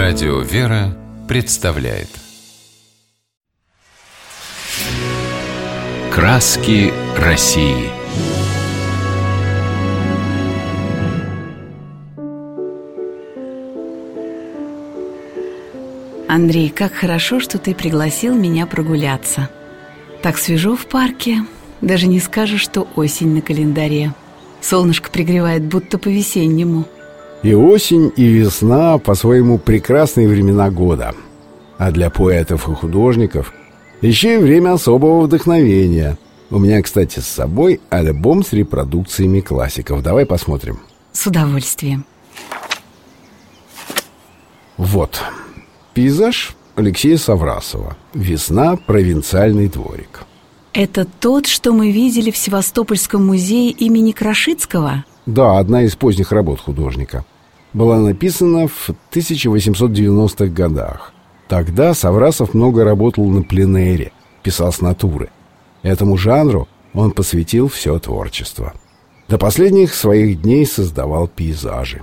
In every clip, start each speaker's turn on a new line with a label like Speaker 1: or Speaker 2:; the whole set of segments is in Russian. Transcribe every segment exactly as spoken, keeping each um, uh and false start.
Speaker 1: Радио «Вера» представляет «Краски России».
Speaker 2: Андрей, как хорошо, что ты пригласил меня прогуляться. Так свежо в парке, даже не скажешь, что осень на календаре. Солнышко пригревает, будто по-весеннему.
Speaker 3: И осень, и весна по-своему прекрасные времена года. А для поэтов и художников еще и время особого вдохновения. У меня, кстати, с собой альбом с репродукциями классиков. Давай посмотрим.
Speaker 2: С удовольствием.
Speaker 3: Вот. Пейзаж Алексея Саврасова. «Весна. Провинциальный дворик».
Speaker 2: Это тот, что мы видели в Севастопольском музее имени Крашицкого?
Speaker 3: Да, одна из поздних работ художника. Была написана в тысяча восемьсот девяностых годах. Тогда Саврасов много работал на пленэре, писал с натуры. Этому жанру он посвятил все творчество. До последних своих дней создавал пейзажи.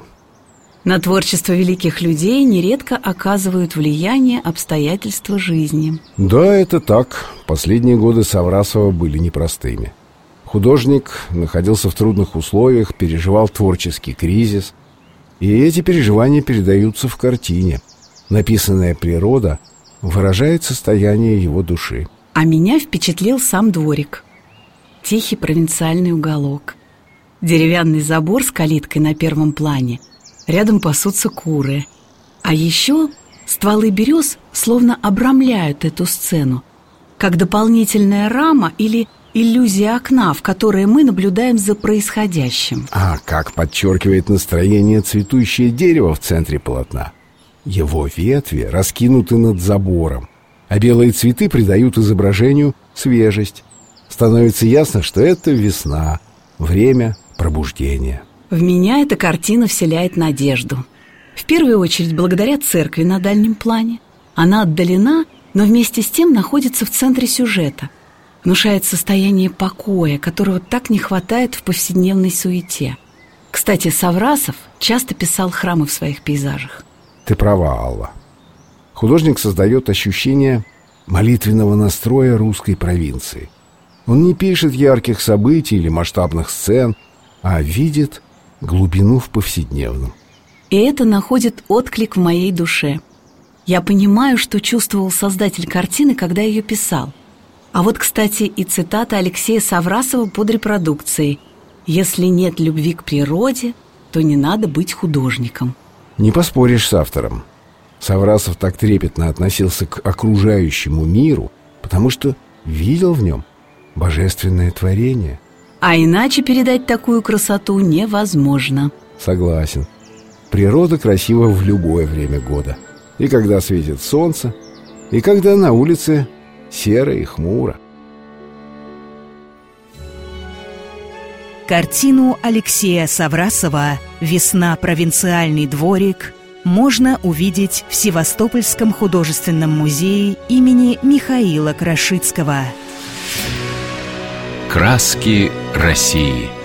Speaker 2: На творчество великих людей нередко оказывают влияние обстоятельства жизни.
Speaker 3: Да, это так. Последние годы Саврасова были непростыми. Художник находился в трудных условиях, переживал творческий кризис. И эти переживания передаются в картине. Написанная природа выражает состояние его души.
Speaker 2: А меня впечатлил сам дворик. Тихий провинциальный уголок. Деревянный забор с калиткой на первом плане. Рядом пасутся куры. А еще стволы берез словно обрамляют эту сцену, как дополнительная рама или иллюзия окна, в которой мы наблюдаем за происходящим.
Speaker 3: А как подчеркивает настроение цветущее дерево в центре полотна. Его ветви раскинуты над забором, а белые цветы придают изображению свежесть. Становится ясно, что это весна, время пробуждения.
Speaker 2: В меня эта картина вселяет надежду. В первую очередь благодаря церкви на дальнем плане. Она отдалена, но вместе с тем находится в центре сюжета. Внушает состояние покоя, которого так не хватает в повседневной суете. Кстати, Саврасов часто писал храмы в своих пейзажах.
Speaker 3: Ты права, Алла. Художник создает ощущение молитвенного настроя русской провинции. Он не пишет ярких событий или масштабных сцен, а видит глубину в повседневном.
Speaker 2: И это находит отклик в моей душе. Я понимаю, что чувствовал создатель картины, когда ее писал. А вот, кстати, и цитата Алексея Саврасова под репродукцией: «Если нет любви к природе, то не надо быть художником».
Speaker 3: Не поспоришь с автором. Саврасов так трепетно относился к окружающему миру, потому что видел в нем божественное творение.
Speaker 2: А иначе передать такую красоту невозможно.
Speaker 3: Согласен. Природа красива в любое время года. И когда светит солнце, и когда на улице серо и хмуро.
Speaker 4: Картину Алексея Саврасова «Весна. Провинциальный дворик» можно увидеть в Севастопольском художественном музее имени Михаила Крашицкого.
Speaker 1: «Краски России».